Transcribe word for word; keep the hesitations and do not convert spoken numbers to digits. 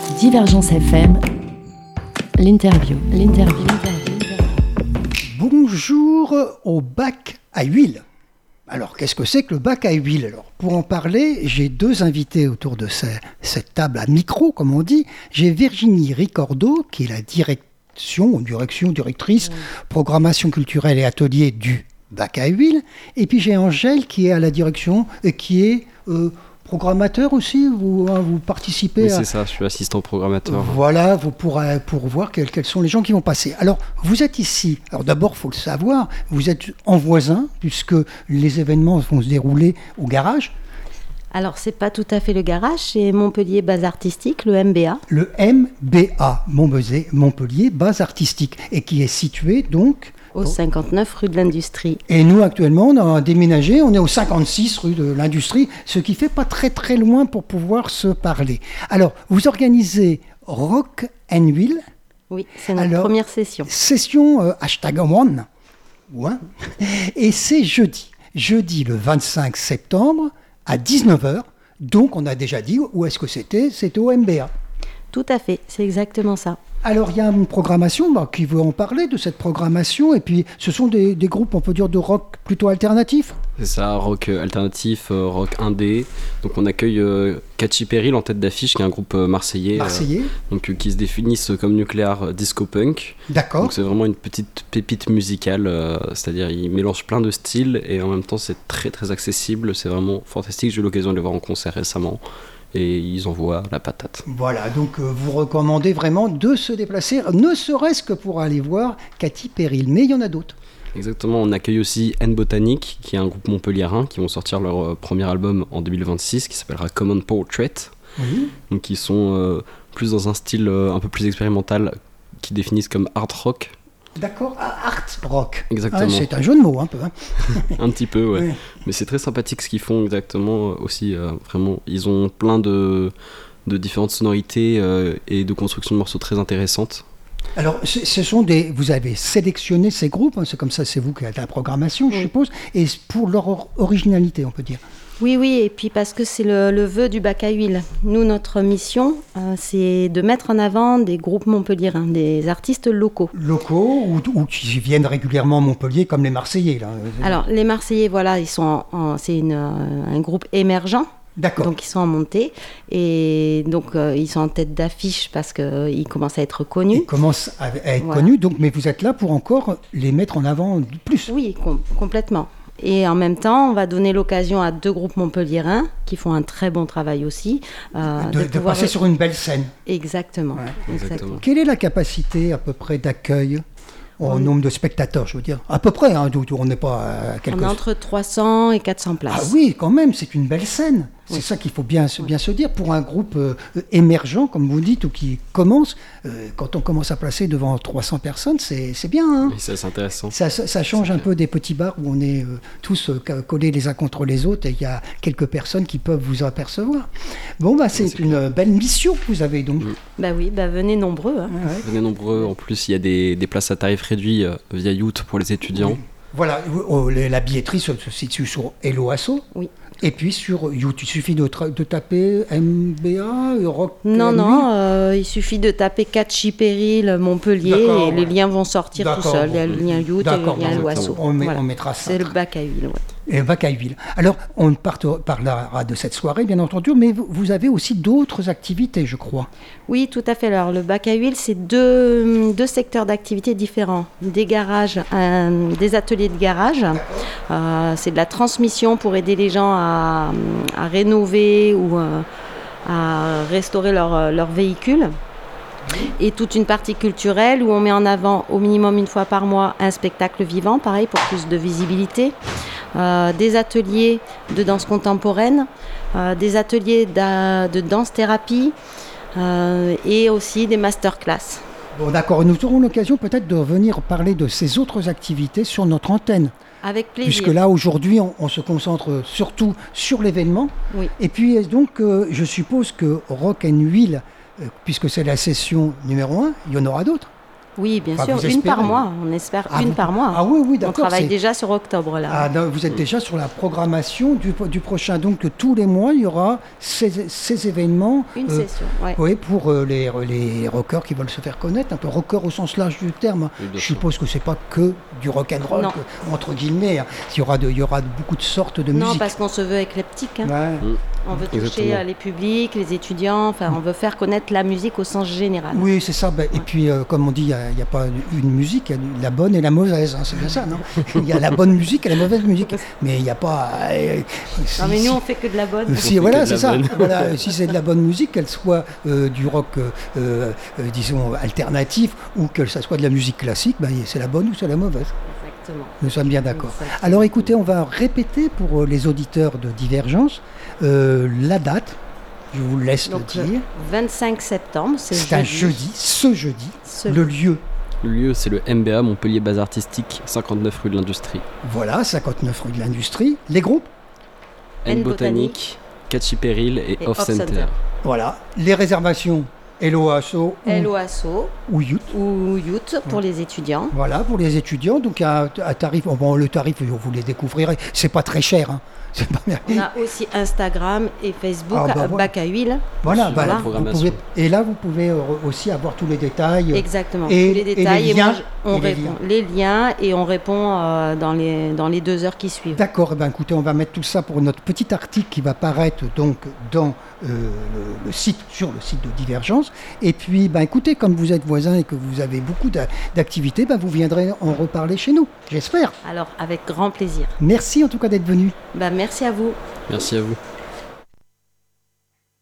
Divergence F M, l'interview, l'interview. Bonjour au bac à huile. Alors, qu'est-ce que c'est que le bac à huile ? Alors, pour en parler, j'ai deux invités autour de ce, cette table à micro, comme on dit. J'ai Virginie Ricordo, qui est la direction, direction, directrice, mmh. programmation culturelle et atelier du bac à huile. Et puis j'ai Angèle, qui est à la direction, et qui est... Euh, programmateur aussi, vous, hein, vous participez oui, à... c'est ça, je suis assistant programmateur. Voilà, vous pourrez, pour voir quels, quels sont les gens qui vont passer. Alors, vous êtes ici. Alors d'abord, il faut le savoir, vous êtes en voisin, puisque les événements vont se dérouler au garage. Alors, c'est pas tout à fait le garage, c'est Montpellier Base Artistique, le M B A. Le M B A, Montpellier, Montpellier Base Artistique, et qui est situé donc... Au cinquante-neuf rue de l'Industrie. Et nous, actuellement, on a déménagé, on est au cinquante-six rue de l'Industrie, ce qui fait pas très très loin pour pouvoir se parler. Alors, vous organisez Rock and Huile. Oui, c'est notre Alors, première session. Session euh, hashtag one, ouais. Et c'est jeudi. Jeudi le vingt-cinq septembre à dix-neuf heures. Donc, on a déjà dit où est-ce que c'était. C'était au M B A. Tout à fait, c'est exactement ça. Alors, il y a une programmation, bah, qui veut en parler de cette programmation. Et puis, ce sont des, des groupes, on peut dire, de rock plutôt alternatif. C'est ça, rock alternatif, euh, rock indé. Donc, on accueille euh, Catchy Peril en tête d'affiche, qui est un groupe euh, marseillais. Marseillais. Euh, donc, euh, qui se définissent comme nucléaire euh, disco punk. D'accord. Donc, c'est vraiment une petite pépite musicale. Euh, c'est-à-dire, ils mélangent plein de styles et en même temps, c'est très, très accessible. C'est vraiment fantastique. J'ai eu l'occasion de les voir en concert récemment. Et ils envoient la patate. Voilà, donc euh, vous recommandez vraiment de se déplacer, ne serait-ce que pour aller voir Catchy Peril, mais il y en a d'autres. Exactement, on accueille aussi N Botanique, qui est un groupe montpelliérain, qui vont sortir leur euh, premier album en deux mille vingt-six, qui s'appellera Common Portrait. Oui. Donc ils sont euh, plus dans un style euh, un peu plus expérimental, qui définissent comme art rock. D'accord, art rock. Exactement. Ah, c'est un jeu de mots un peu. Hein. Un petit peu, ouais. Oui. Mais c'est très sympathique ce qu'ils font exactement aussi. Euh, vraiment, ils ont plein de, de différentes sonorités euh, et de construction de morceaux très intéressantes. Alors, ce, ce sont des. Vous avez sélectionné ces groupes, hein, c'est comme ça, c'est vous qui êtes à la programmation, oui. Je suppose, et pour leur or- originalité, on peut dire. Oui, oui, et puis parce que c'est le, le vœu du bac à huile. Nous, notre mission, euh, c'est de mettre en avant des groupes montpelliérains, des artistes locaux. Locaux ou, ou qui viennent régulièrement à Montpellier, comme les Marseillais, là. Alors, les Marseillais, voilà, ils sont en, en, c'est une, un groupe émergent. D'accord. Donc, ils sont en montée. Et donc, euh, ils sont en tête d'affiche parce qu'ils euh, commencent à être connus. Ils commencent à, à être voilà. connus, donc, mais vous êtes là pour encore les mettre en avant plus. Oui, com- complètement. Et en même temps, on va donner l'occasion à deux groupes montpelliérains qui font un très bon travail aussi. Euh, de, de, de pouvoir... passer sur une belle scène. Exactement. Ouais. Exactement. Exactement. Quelle est la capacité à peu près d'accueil au on... nombre de spectateurs, je veux dire ? À peu près, hein, on n'est pas à quelque... On est entre trois cents et quatre cents places. Ah oui, quand même, c'est une belle scène. C'est oui. ça qu'il faut bien, bien oui. se dire. Pour un groupe euh, émergent, comme vous dites, ou qui commence, euh, quand on commence à placer devant trois cents personnes, c'est, c'est bien. Hein. Oui, ça, c'est intéressant. Ça, ça, ça change c'est un bien. peu des petits bars où on est euh, tous euh, collés les uns contre les autres et il y a quelques personnes qui peuvent vous apercevoir. Bon, bah, c'est, oui, c'est une clair. Belle mission que vous avez donc. Oui. Bah oui, bah venez nombreux. Hein. Ouais, ouais. Venez nombreux. En plus, il y a des, des places à tarif réduit euh, via Youth pour les étudiants. Oui. Voilà, oh, la billetterie se, se situe sur Hello Asso. Oui. Et puis sur YouTube, il suffit de, tra- de taper M B A, Rock. Non, non, euh, il suffit de taper Catchy Peril, Montpellier, D'accord, et ouais. les liens vont sortir D'accord, tout seuls. Il y a le lien YouTube et le lien Hello Asso. On, met, voilà. on mettra ça. C'est le bac à huile, ouais. Et bac à huile. Alors, on part, parlera de cette soirée, bien entendu, mais vous avez aussi d'autres activités, je crois. Oui, tout à fait. Alors, le bac à huile, c'est deux, deux secteurs d'activité différents. Des garages, un, des ateliers de garage. Euh, c'est de la transmission pour aider les gens à, à rénover ou euh, à restaurer leur, leur véhicule. Et toute une partie culturelle où on met en avant au minimum une fois par mois un spectacle vivant, pareil pour plus de visibilité, euh, des ateliers de danse contemporaine, euh, des ateliers de danse-thérapie euh, et aussi des masterclass. Bon, d'accord, nous aurons l'occasion peut-être de revenir parler de ces autres activités sur notre antenne. Avec plaisir. Puisque là, aujourd'hui, on, on se concentre surtout sur l'événement. Oui. Et puis, donc, euh, je suppose que Rock and Huile, puisque c'est la session numéro un, il y en aura d'autres. Oui, bien Enfin, sûr, vous une espérez. par mois. On espère Ah, une vous- par mois. Ah oui, oui, On d'accord. travaille c'est- déjà sur octobre là. Ah, non, vous êtes déjà sur la programmation du, du prochain. Donc tous les mois, il y aura ces, ces événements. Une euh, session, ouais. Oui, pour euh, les, les rockers qui veulent se faire connaître, un peu rocker au sens large du terme. Oui, bien Je sûr. suppose que c'est pas que du rock and roll, Non. que- entre guillemets. hein. Il y aura, de, il y aura beaucoup de sortes de Non, musique. parce qu'on se veut éclectique. hein. Ouais. On veut toucher Exactement. euh, les publics, les étudiants. Enfin, on veut faire connaître la musique au sens général. Oui, c'est ça. Ben, Et puis, euh, comme on dit, il n'y a, a pas une musique, il y a la bonne et la mauvaise. hein, c'est bien ça, non? Il y a la bonne musique et la mauvaise musique. Mais il n'y a pas. euh, si- Non, mais nous, si- on fait que de la bonne. Si, fait voilà, que de c'est la ça. bonne. Voilà, si c'est de la bonne musique, qu'elle soit euh, du rock, euh, euh, disons, alternatif, ou que ça soit de la musique classique, ben, c'est la bonne ou c'est la mauvaise. Exactement. Nous sommes bien d'accord. Exactement. Alors écoutez, on va répéter pour euh, les auditeurs de Divergence euh, la date. Je vous laisse Donc, le dire. vingt-cinq septembre, c'est C'est un jeudi, ce jeudi. Ce Le lieu, Le lieu, c'est le M B A Montpellier Base Artistique, cinquante-neuf rue de l'Industrie. voilà, cinquante-neuf rue de l'Industrie. Les groupes, N N Botanique, Catchy Peril et, Et Off Off Center. Center. voilà. Les réservations, Hello Asso ou, L O A S O ou Youth. ou Youth pour les étudiants. Voilà, pour les étudiants, donc à, à tarif, oh, bon, le tarif, vous les découvrirez, c'est pas très cher, hein. C'est pas bien. On a aussi Instagram et Facebook, Ah, bah, à voilà. Bac à Huile. Voilà, Sur bah, la vous programmation. pouvez, et là vous pouvez euh, aussi avoir tous les détails. Exactement, Et- tous les et les détails. Et, liens, moi, je- on et les répond les liens et on répond euh, dans, les, dans les deux heures qui suivent. D'accord, eh ben, écoutez, on va mettre tout ça pour notre petit article qui va paraître donc dans euh, le, le site, sur le site de Divergence. Et puis, ben, écoutez, comme vous êtes voisins et que vous avez beaucoup d'a- d'activités, ben, vous viendrez en reparler chez nous, j'espère. Alors, avec grand plaisir. Merci en tout cas d'être venu. Bah, merci à vous. Merci à vous.